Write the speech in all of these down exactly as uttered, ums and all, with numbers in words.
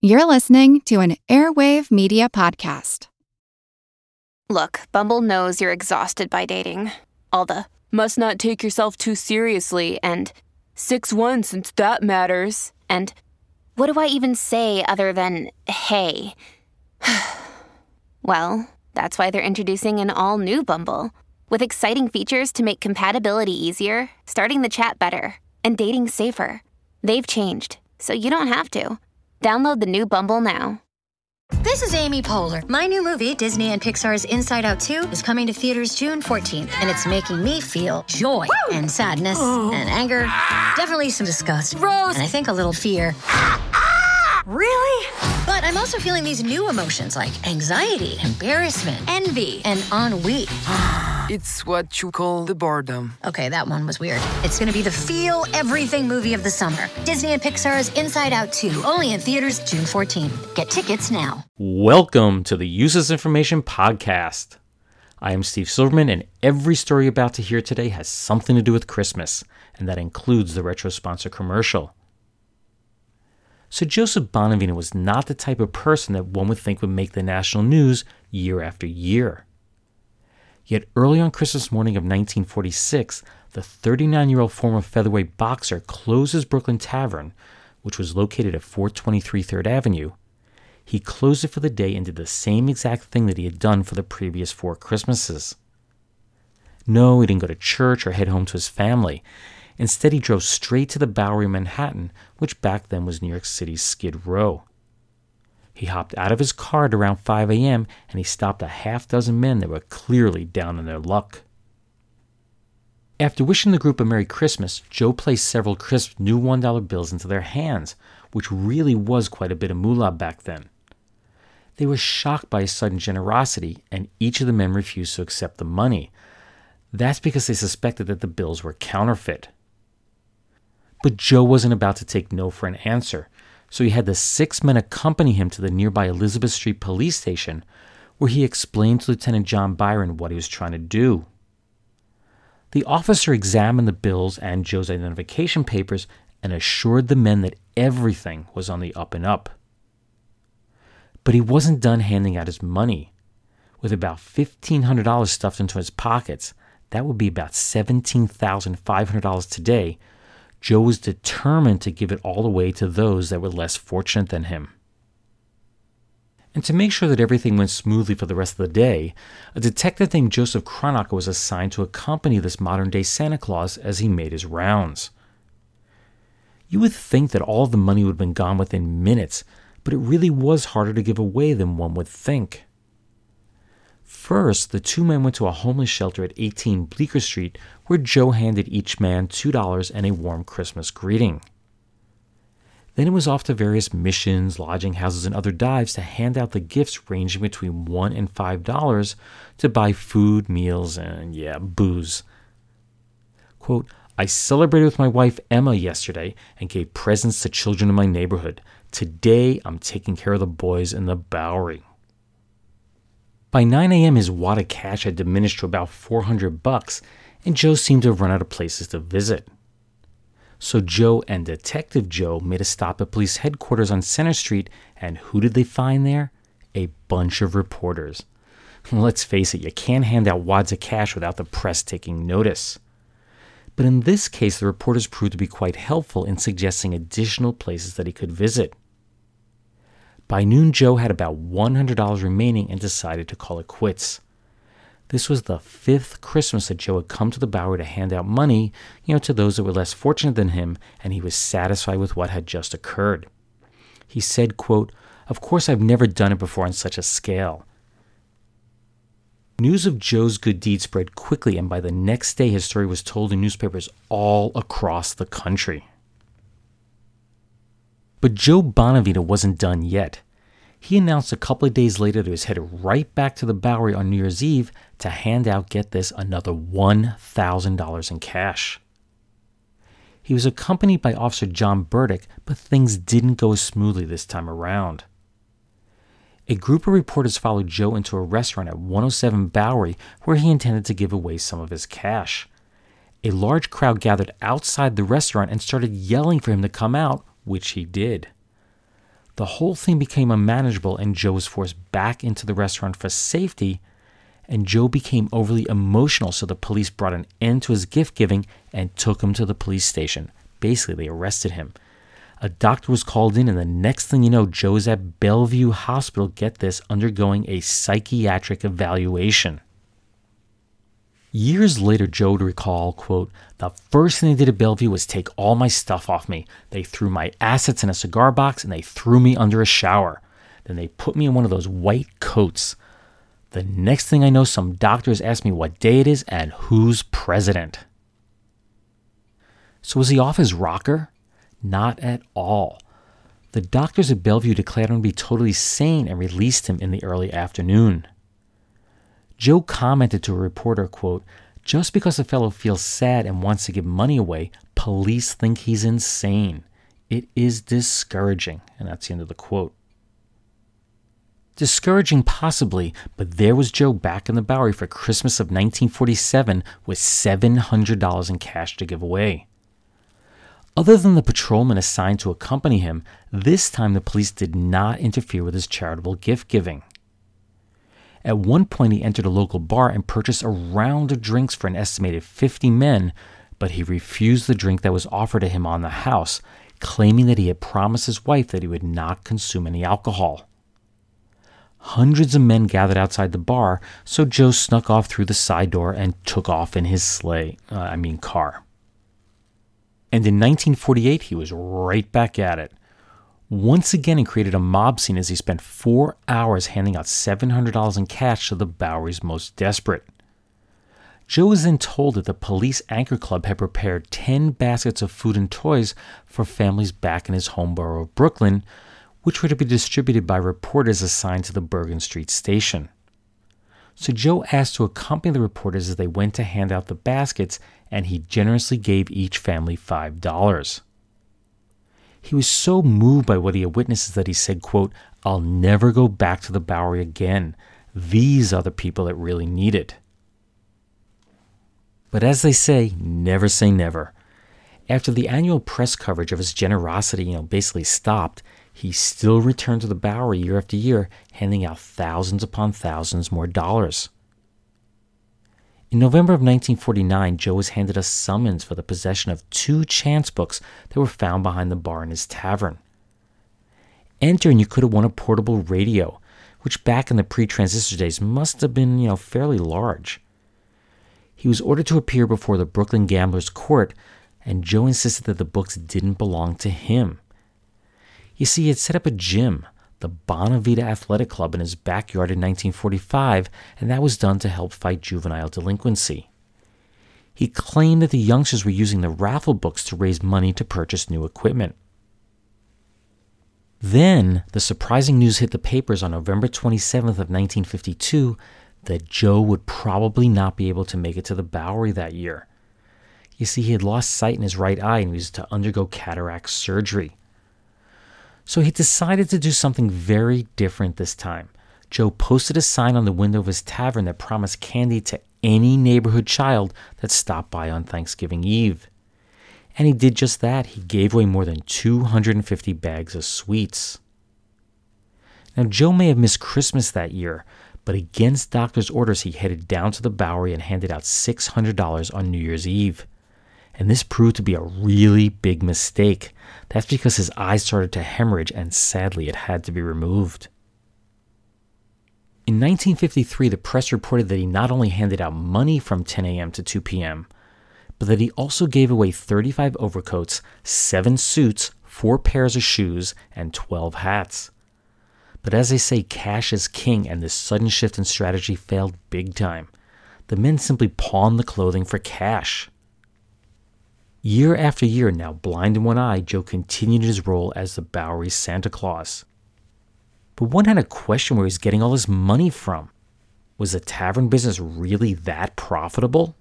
You're listening to an Airwave Media Podcast. Look, Bumble knows you're exhausted by dating. All the, must not take yourself too seriously, and six one since that matters, and what do I even say other than, hey? Well, that's why they're introducing an all-new Bumble, with exciting features to make compatibility easier, starting the chat better, and dating safer. They've changed, so you don't have to. Download the new Bumble now. This is Amy Poehler. My new movie, Disney and Pixar's Inside Out two, is coming to theaters June fourteenth, and it's making me feel joy Woo! and sadness oh. and anger, definitely some disgust, Rose, and I think a little fear. Really? But I'm also feeling these new emotions like anxiety, embarrassment, envy, and ennui. It's what you call the boredom. Okay, that one was weird. It's gonna be the feel everything movie of the summer. Disney and Pixar's Inside Out two, only in theaters June fourteenth. Get tickets now. Welcome to the Useless Information Podcast. I am Steve Silverman, and every story you're about to hear today has something to do with Christmas, and that includes the retro sponsor commercial. So Joseph Bonavina was not the type of person that one would think would make the national news year after year. Yet early on Christmas morning of nineteen forty-six, the thirty-nine-year-old former featherweight boxer closed his Brooklyn Tavern, which was located at four twenty-three third Avenue. He closed it for the day and did the same exact thing that he had done for the previous four Christmases. No, he didn't go to church or head home to his family. Instead, he drove straight to the Bowery, Manhattan, which back then was New York City's Skid Row. He hopped out of his car at around five a.m. and he stopped a half dozen men that were clearly down on their luck. After wishing the group a Merry Christmas, Joe placed several crisp new one dollar bills into their hands, which really was quite a bit of moolah back then. They were shocked by his sudden generosity, and each of the men refused to accept the money. That's because they suspected that the bills were counterfeit. But Joe wasn't about to take no for an answer, so he had the six men accompany him to the nearby Elizabeth Street police station, where he explained to Lieutenant John Byron what he was trying to do. The officer examined the bills and Joe's identification papers and assured the men that everything was on the up and up. But he wasn't done handing out his money. With about fifteen hundred dollars stuffed into his pockets, that would be about seventeen thousand five hundred dollars today, Joe was determined to give it all away to those that were less fortunate than him. And to make sure that everything went smoothly for the rest of the day, a detective named Joseph Kronacher was assigned to accompany this modern-day Santa Claus as he made his rounds. You would think that all of the money would have been gone within minutes, but it really was harder to give away than one would think. First, the two men went to a homeless shelter at eighteen Bleecker Street, where Joe handed each man two dollars and a warm Christmas greeting. Then it was off to various missions, lodging houses, and other dives to hand out the gifts ranging between one dollars and five dollars to buy food, meals, and, yeah, booze. Quote, I celebrated with my wife Emma yesterday and gave presents to children in my neighborhood. Today, I'm taking care of the boys in the Bowery. By nine a.m., his wad of cash had diminished to about four hundred bucks, and Joe seemed to have run out of places to visit. So Joe and Detective Joe made a stop at police headquarters on Center Street, and who did they find there? A bunch of reporters. Let's face it, you can't hand out wads of cash without the press taking notice. But in this case, the reporters proved to be quite helpful in suggesting additional places that he could visit. By noon, Joe had about one hundred dollars remaining and decided to call it quits. This was the fifth Christmas that Joe had come to the Bowery to hand out money, you know, to those that were less fortunate than him, and he was satisfied with what had just occurred. He said, quote, of course I've never done it before on such a scale. News of Joe's good deed spread quickly, and by the next day his story was told in newspapers all across the country. But Joe Bonavita wasn't done yet. He announced a couple of days later that he was headed right back to the Bowery on New Year's Eve to hand out, get this, another one thousand dollars in cash. He was accompanied by Officer John Burdick, but things didn't go as smoothly this time around. A group of reporters followed Joe into a restaurant at one oh seven Bowery where he intended to give away some of his cash. A large crowd gathered outside the restaurant and started yelling for him to come out, which he did. The whole thing became unmanageable and Joe was forced back into the restaurant for safety, and Joe became overly emotional, so the police brought an end to his gift giving and took him to the police station. Basically, they arrested him. A doctor was called in, and the next thing you know, Joe is at Bellevue Hospital, get this, undergoing a psychiatric evaluation. Years later, Joe would recall, quote, "The first thing they did at Bellevue was take all my stuff off me. They threw my assets in a cigar box and they threw me under a shower. Then they put me in one of those white coats. The next thing I know, some doctors asked me what day it is and who's president." So was he off his rocker? Not at all. The doctors at Bellevue declared him to be totally sane and released him in the early afternoon. Joe commented to a reporter, quote, "Just because a fellow feels sad and wants to give money away, police think he's insane. It is discouraging." And that's the end of the quote. Discouraging possibly, but there was Joe back in the Bowery for Christmas of nineteen forty-seven with seven hundred dollars in cash to give away. Other than the patrolman assigned to accompany him, this time the police did not interfere with his charitable gift giving. At one point, he entered a local bar and purchased a round of drinks for an estimated fifty men, but he refused the drink that was offered to him on the house, claiming that he had promised his wife that he would not consume any alcohol. Hundreds of men gathered outside the bar, so Joe snuck off through the side door and took off in his sleigh, uh, I mean car. And in nineteen forty-eight, he was right back at it. Once again, he created a mob scene as he spent four hours handing out seven hundred dollars in cash to the Bowery's most desperate. Joe was then told that the Police Anchor Club had prepared ten baskets of food and toys for families back in his home borough of Brooklyn, which were to be distributed by reporters assigned to the Bergen Street station. So Joe asked to accompany the reporters as they went to hand out the baskets, and he generously gave each family five dollars. He was so moved by what he had witnessed that he said, quote, "I'll never go back to the Bowery again. These are the people that really need it." But as they say, never say never. After the annual press coverage of his generosity, you know, basically stopped, he still returned to the Bowery year after year, handing out thousands upon thousands more dollars. In November of nineteen forty-nine, Joe was handed a summons for the possession of two chance books that were found behind the bar in his tavern. Enter and you could have won a portable radio, which back in the pre-transistor days must have been, you know, fairly large. He was ordered to appear before the Brooklyn Gamblers Court, and Joe insisted that the books didn't belong to him. You see, he had set up a gym, the Bonavita Athletic Club, in his backyard in nineteen forty-five, and that was done to help fight juvenile delinquency. He claimed that the youngsters were using the raffle books to raise money to purchase new equipment. Then, the surprising news hit the papers on November twenty-seventh of nineteen fifty-two that Joe would probably not be able to make it to the Bowery that year. You see, he had lost sight in his right eye and he was to undergo cataract surgery. So he decided to do something very different this time. Joe posted a sign on the window of his tavern that promised candy to any neighborhood child that stopped by on Thanksgiving Eve. And he did just that. He gave away more than two hundred fifty bags of sweets. Now, Joe may have missed Christmas that year, but against doctor's orders, he headed down to the Bowery and handed out six hundred dollars on New Year's Eve. And this proved to be a really big mistake. That's because his eyes started to hemorrhage, and sadly it had to be removed. In nineteen fifty-three, the press reported that he not only handed out money from ten a.m. to two p.m., but that he also gave away thirty-five overcoats, seven suits, four pairs of shoes, and twelve hats. But as they say, cash is king, and this sudden shift in strategy failed big time. The men simply pawned the clothing for cash. Year after year, now blind in one eye, Joe continued his role as the Bowery's Santa Claus. But one had a question where he was getting all this money from. Was the tavern business really that profitable?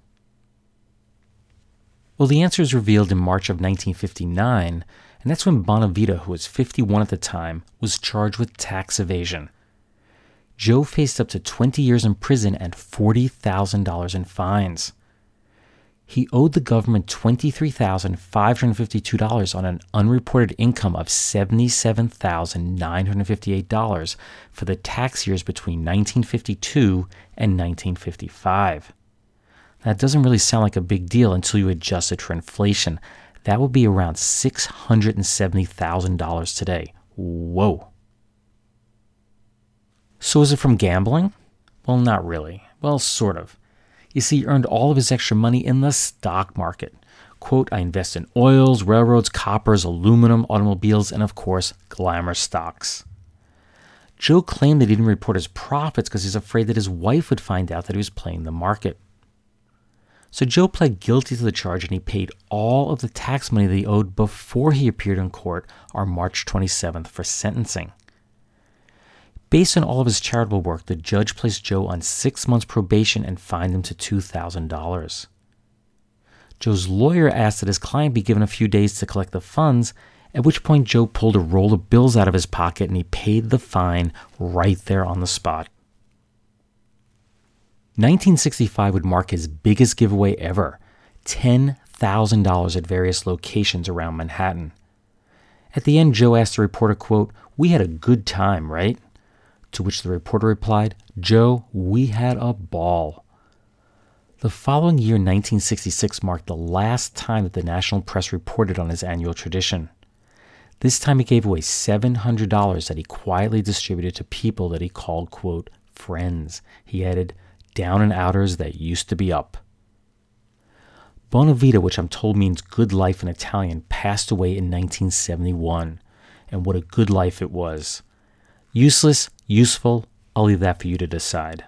Well, the answer is revealed in March of nineteen fifty-nine, and that's when Bonavita, who was fifty-one at the time, was charged with tax evasion. Joe faced up to twenty years in prison and forty thousand dollars in fines. He owed the government twenty-three thousand five hundred fifty-two dollars on an unreported income of seventy-seven thousand nine hundred fifty-eight dollars for the tax years between nineteen fifty-two and nineteen fifty-five. That doesn't really sound like a big deal until you adjust it for inflation. That would be around six hundred seventy thousand dollars today. Whoa. So is it from gambling? Well, not really. Well, sort of. You see, he earned all of his extra money in the stock market. Quote, I invest in oils, railroads, coppers, aluminum, automobiles, and of course, glamour stocks. Joe claimed that he didn't report his profits because he's afraid that his wife would find out that he was playing the market. So Joe pled guilty to the charge and he paid all of the tax money that he owed before he appeared in court on March twenty-seventh for sentencing. Based on all of his charitable work, the judge placed Joe on six months probation and fined him to two thousand dollars. Joe's lawyer asked that his client be given a few days to collect the funds, at which point Joe pulled a roll of bills out of his pocket and he paid the fine right there on the spot. nineteen sixty-five would mark his biggest giveaway ever, ten thousand dollars at various locations around Manhattan. At the end, Joe asked the reporter, quote, we had a good time, right? To which the reporter replied, Joe, we had a ball. The following year, nineteen sixty-six, marked the last time that the national press reported on his annual tradition. This time he gave away seven hundred dollars that he quietly distributed to people that he called, quote, friends. He added, down and outers that used to be up. Bonavita, which I'm told means good life in Italian, passed away in nineteen seventy-one. And what a good life it was. Useless, useful, I'll leave that for you to decide.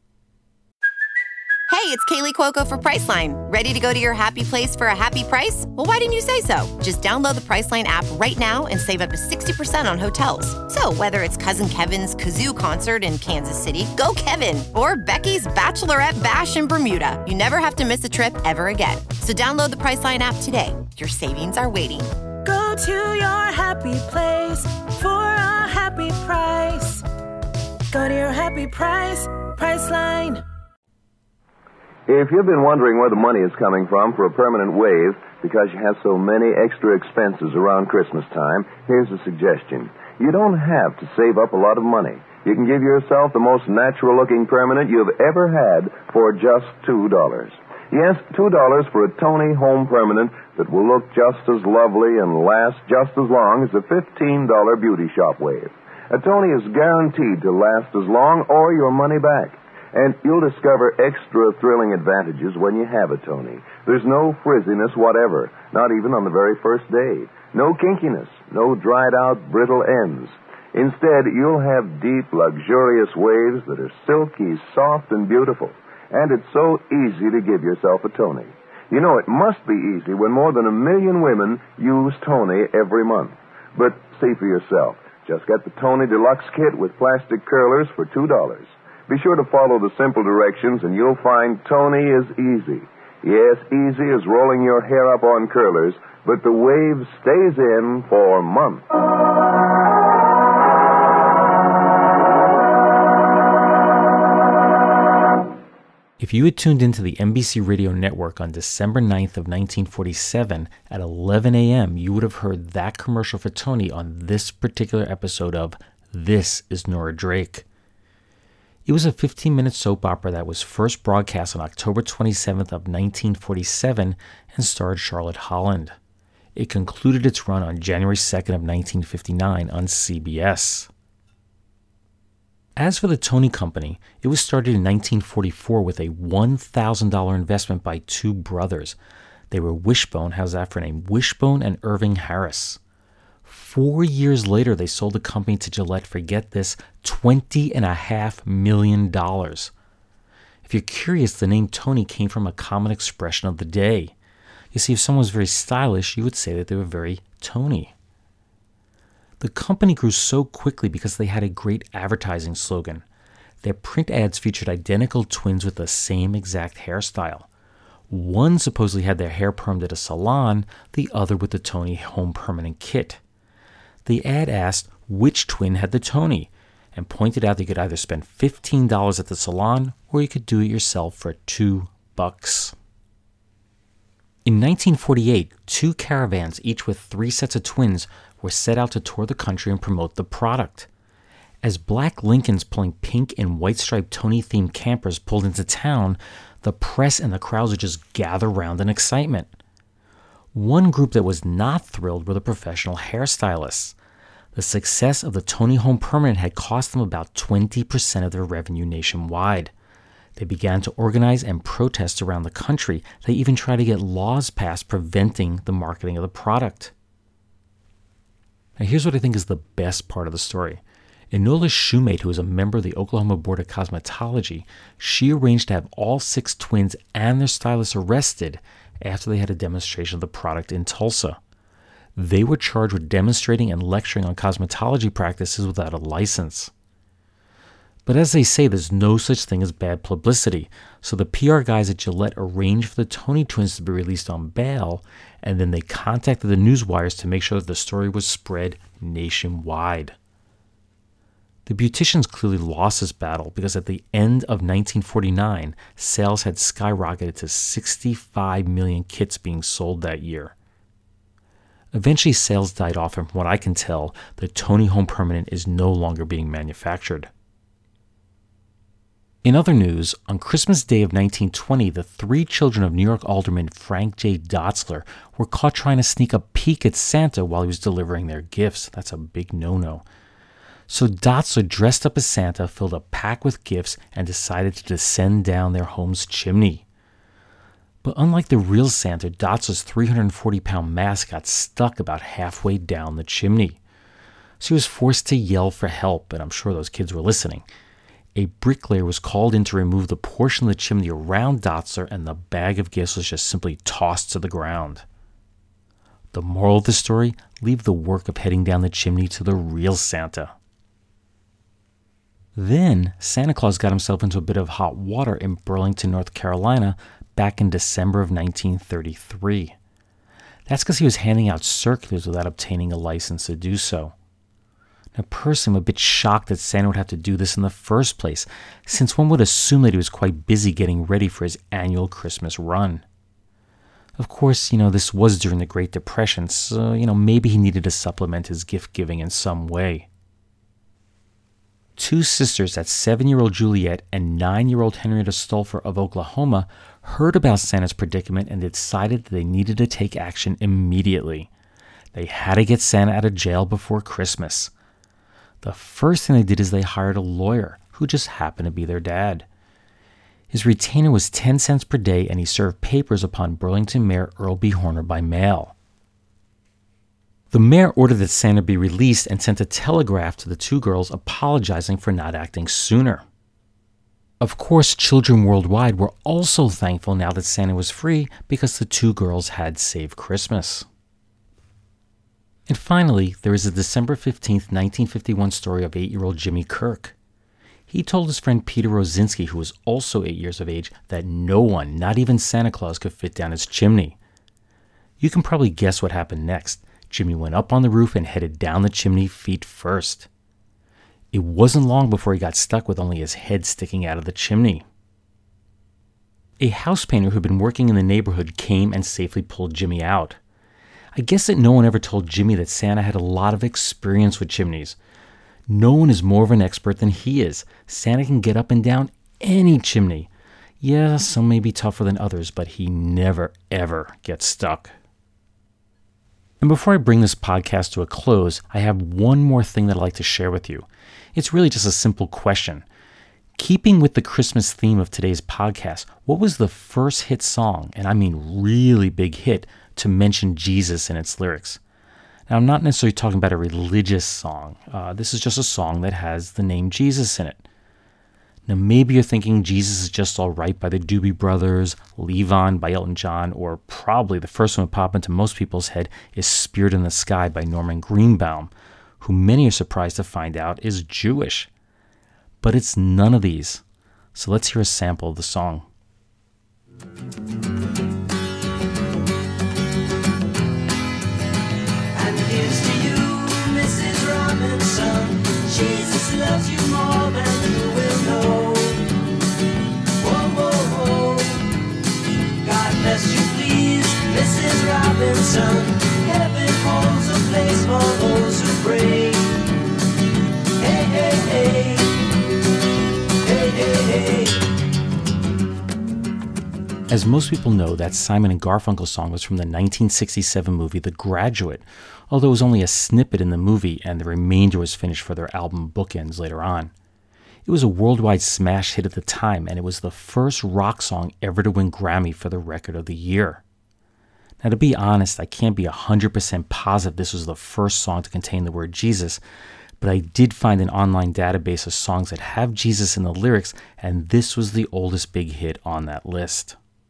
Hey, it's Kaylee Cuoco for Priceline. Ready to go to your happy place for a happy price? Well, why didn't you say so? Just download the Priceline app right now and save up to sixty percent on hotels. So whether it's Cousin Kevin's Kazoo Concert in Kansas City, go Kevin, or Becky's Bachelorette Bash in Bermuda, you never have to miss a trip ever again. So download the Priceline app today. Your savings are waiting. Go to your happy place for a happy price. Go to your happy price, Priceline. If you've been wondering where the money is coming from for a permanent wave because you have so many extra expenses around Christmas time, here's a suggestion. You don't have to save up a lot of money. You can give yourself the most natural-looking permanent you've ever had for just two dollars. Yes, two dollars for a Tony home permanent that will look just as lovely and last just as long as a fifteen dollars beauty shop wave. A Tony is guaranteed to last as long or your money back. And you'll discover extra thrilling advantages when you have a Tony. There's no frizziness whatever, not even on the very first day. No kinkiness, no dried-out, brittle ends. Instead, you'll have deep, luxurious waves that are silky, soft, and beautiful. And it's so easy to give yourself a Tony. You know, it must be easy when more than a million women use Tony every month. But see for yourself. Just get the Tony Deluxe Kit with plastic curlers for two dollars. Be sure to follow the simple directions and you'll find Tony is easy. Yes, easy as rolling your hair up on curlers, but the wave stays in for months. If you had tuned into the N B C Radio Network on December ninth of nineteen forty-seven at eleven a.m., you would have heard that commercial for Tony on this particular episode of This is Nora Drake. It was a fifteen-minute soap opera that was first broadcast on October twenty-seventh of nineteen forty-seven and starred Charlotte Holland. It concluded its run on January second of nineteen fifty-nine on C B S. As for the Tony Company, it was started in nineteen forty-four with a one thousand dollars investment by two brothers. They were Wishbone, how's that for a name? Wishbone and Irving Harris. Four years later, they sold the company to Gillette for, get this, twenty and a half million dollars. If you're curious, the name Tony came from a common expression of the day. You see, if someone was very stylish, you would say that they were very Tony. The company grew so quickly because they had a great advertising slogan. Their print ads featured identical twins with the same exact hairstyle. One supposedly had their hair permed at a salon, the other with the Tony Home Permanent Kit. The ad asked which twin had the Tony and pointed out that you could either spend fifteen dollars at the salon or you could do it yourself for two bucks. In nineteen forty-eight, two caravans, each with three sets of twins, were set out to tour the country and promote the product. As black Lincolns pulling pink and white-striped Tony-themed campers pulled into town, the press and the crowds would just gather round in excitement. One group that was not thrilled were the professional hairstylists. The success of the Tony Home Permanent had cost them about twenty percent of their revenue nationwide. They began to organize and protest around the country. They even tried to get laws passed preventing the marketing of the product. Now here's what I think is the best part of the story. Enola Shoemate, who is a member of the Oklahoma Board of Cosmetology, she arranged to have all six twins and their stylists arrested after they had a demonstration of the product in Tulsa. They were charged with demonstrating and lecturing on cosmetology practices without a license. But as they say, there's no such thing as bad publicity, so the P R guys at Gillette arranged for the Tony twins to be released on bail, and then they contacted the newswires to make sure that the story was spread nationwide. The beauticians clearly lost this battle because at the end of nineteen forty-nine, sales had skyrocketed to sixty-five million kits being sold that year. Eventually, sales died off, and from what I can tell, the Tony Home Permanent is no longer being manufactured. In other news, on Christmas Day of nineteen twenty, the three children of New York Alderman Frank J. Dotzler were caught trying to sneak a peek at Santa while he was delivering their gifts. That's a big no-no. So Dotzler dressed up as Santa, filled a pack with gifts, and decided to descend down their home's chimney. But unlike the real Santa, Dotzler's three hundred forty pound mask got stuck about halfway down the chimney. So he was forced to yell for help, and I'm sure those kids were listening. A bricklayer was called in to remove the portion of the chimney around Dotzler, and the bag of gifts was just simply tossed to the ground. The moral of the story? Leave the work of heading down the chimney to the real Santa. Then, Santa Claus got himself into a bit of hot water in Burlington, North Carolina, back in December of nineteen thirty-three. That's because he was handing out circulars without obtaining a license to do so. Now, personally, I'm a bit shocked that Santa would have to do this in the first place, since one would assume that he was quite busy getting ready for his annual Christmas run. Of course, you know, this was during the Great Depression, so, you know, maybe he needed to supplement his gift-giving in some way. Two sisters, that's seven-year-old Juliet and nine-year-old Henrietta Stolfer of Oklahoma, heard about Santa's predicament and decided that they needed to take action immediately. They had to get Santa out of jail before Christmas. The first thing they did is they hired a lawyer who just happened to be their dad. His retainer was ten cents per day, and he served papers upon Burlington Mayor Earl B. Horner by mail. The mayor ordered that Santa be released and sent a telegraph to the two girls apologizing for not acting sooner. Of course, children worldwide were also thankful now that Santa was free because the two girls had saved Christmas. And finally, there is a December fifteenth, nineteen fifty-one story of eight-year-old Jimmy Kirk. He told his friend Peter Rosinski, who was also eight years of age, that no one, not even Santa Claus, could fit down his chimney. You can probably guess what happened next. Jimmy went up on the roof and headed down the chimney feet first. It wasn't long before he got stuck with only his head sticking out of the chimney. A house painter who had been working in the neighborhood came and safely pulled Jimmy out. I guess that no one ever told Jimmy that Santa had a lot of experience with chimneys. No one is more of an expert than he is. Santa can get up and down any chimney. Yeah, some may be tougher than others, but he never, ever gets stuck. And before I bring this podcast to a close, I have one more thing that I'd like to share with you. It's really just a simple question. Keeping with the Christmas theme of today's podcast, what was the first hit song, and I mean really big hit, to mention Jesus in its lyrics? Now, I'm not necessarily talking about a religious song. Uh, this is just a song that has the name Jesus in it. Now, maybe you're thinking Jesus is Just All Right by the Doobie Brothers, Leave On by Elton John, or probably the first one to pop into most people's head is Spirit in the Sky by Norman Greenbaum, who many are surprised to find out is Jewish. But it's none of these. So let's hear a sample of the song. And here's to you, Missus Robinson. Jesus loves you more than you will know. Whoa, whoa, whoa. God bless you, please, As most people know, that Simon and Garfunkel song was from the nineteen sixty-seven movie The Graduate, although it was only a snippet in the movie and the remainder was finished for their album Bookends later on. It was a worldwide smash hit at the time, and it was the first rock song ever to win Grammy for the Record of the Year. Now, to be honest, I can't be one hundred percent positive this was the first song to contain the word Jesus, but I did find an online database of songs that have Jesus in the lyrics, and this was the oldest big hit on that list.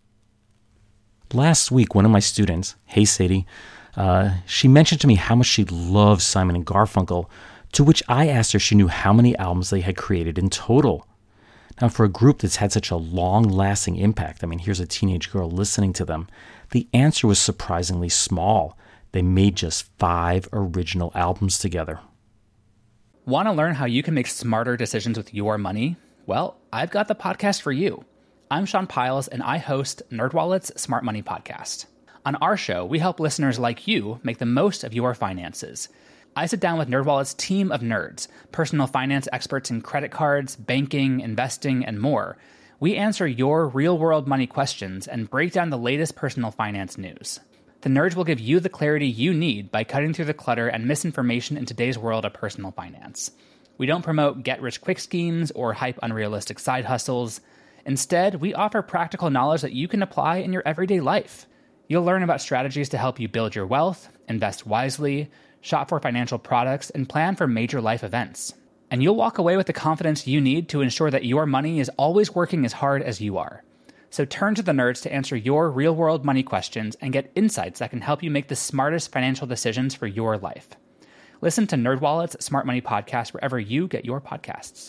Last week, one of my students, hey Sadie, uh, she mentioned to me how much she loves Simon and Garfunkel, to which I asked her if she knew how many albums they had created in total. Now, for a group that's had such a long-lasting impact, I mean, here's a teenage girl listening to them, the answer was surprisingly small. They made just five original albums together. Want to learn how you can make smarter decisions with your money? Well, I've got the podcast for you. I'm Sean Piles, and I host NerdWallet's Smart Money Podcast. On our show, we help listeners like you make the most of your finances. I sit down with NerdWallet's team of nerds, personal finance experts in credit cards, banking, investing, and more. We answer your real-world money questions and break down the latest personal finance news. The nerds will give you the clarity you need by cutting through the clutter and misinformation in today's world of personal finance. We don't promote get-rich-quick schemes or hype unrealistic side hustles. Instead, we offer practical knowledge that you can apply in your everyday life. You'll learn about strategies to help you build your wealth, invest wisely, shop for financial products, and plan for major life events. And you'll walk away with the confidence you need to ensure that your money is always working as hard as you are. So turn to the nerds to answer your real-world money questions and get insights that can help you make the smartest financial decisions for your life. Listen to NerdWallet's Smart Money Podcast wherever you get your podcasts.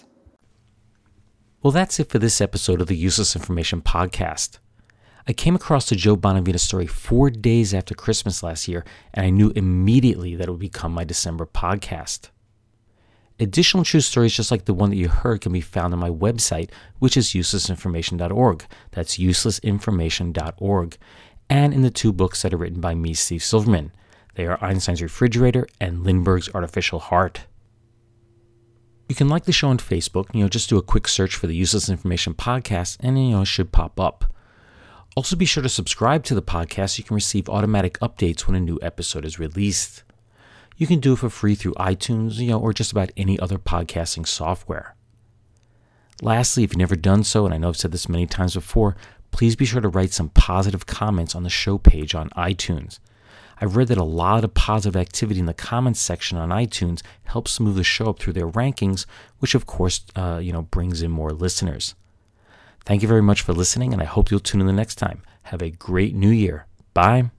Well, that's it for this episode of the Useless Information Podcast. I came across the Joe Bonavita story four days after Christmas last year, and I knew immediately that it would become my December podcast. Additional true stories just like the one that you heard can be found on my website, which is useless information dot org. That's useless information dot org. And in the two books that are written by me, Steve Silverman. They are Einstein's Refrigerator and Lindbergh's Artificial Heart. You can like the show on Facebook. You know, just do a quick search for the Useless Information Podcast, and you know, it should pop up. Also, be sure to subscribe to the podcast so you can receive automatic updates when a new episode is released. You can do it for free through iTunes, you know, or just about any other podcasting software. Lastly, if you've never done so, and I know I've said this many times before, please be sure to write some positive comments on the show page on iTunes. I've read that a lot of positive activity in the comments section on iTunes helps move the show up through their rankings, which of course, uh, you know, brings in more listeners. Thank you very much for listening, and I hope you'll tune in the next time. Have a great new year. Bye.